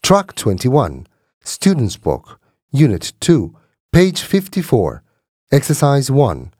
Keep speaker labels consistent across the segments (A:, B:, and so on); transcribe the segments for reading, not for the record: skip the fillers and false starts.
A: Track 21, Student's Book, Unit 2, page 54, Exercise 1.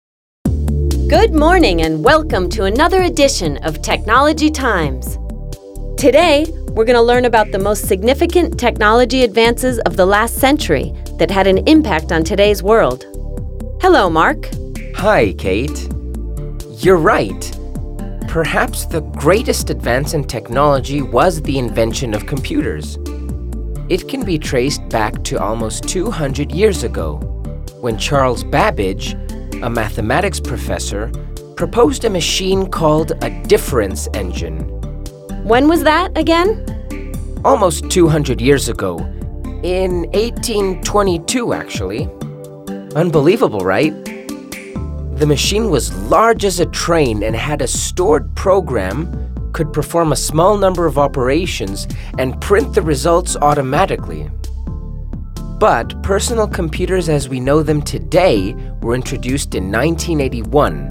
B: Good morning and welcome to another edition of Technology Times. Today, we're going to learn about the most significant technology advances of the last century that had an impact on today's world. Hello, Mark.
C: Hi, Kate. You're right. Perhaps the greatest advance in technology was the invention of computers. It can be traced back to almost 200 years ago, when Charles Babbage, a mathematics professor, proposed a machine called a difference engine.
B: When was that again?
C: Almost 200 years ago, in 1822 actually. Unbelievable, right? The machine was large as a train and had a stored program, could perform a small number of operations, and print the results automatically. But personal computers as we know them today were introduced in 1981.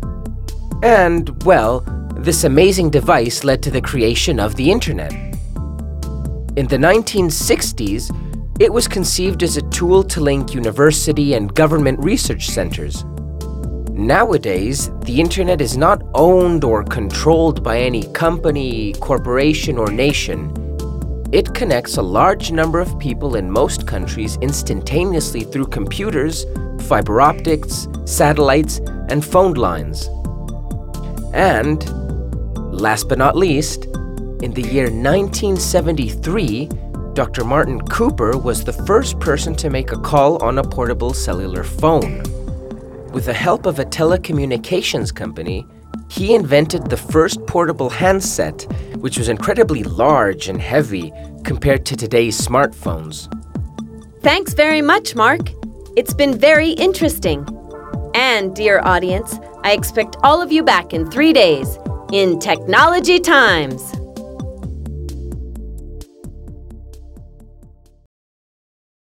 C: And, well, this amazing device led to the creation of the Internet. In the 1960s, it was conceived as a tool to link university and government research centers. Nowadays, the Internet is not owned or controlled by any company, corporation, or nation. It connects a large number of people in most countries instantaneously through computers, fiber optics, satellites, and phone lines. And, last but not least, in the year 1973, Dr. Martin Cooper was the first person to make a call on a portable cellular phone. With the help of a telecommunications company, he invented the first portable handset, which was incredibly large and heavy compared to today's smartphones.
B: Thanks very much, Mark. It's been very interesting. And, dear audience, I expect all of you back in 3 days in Technology Times.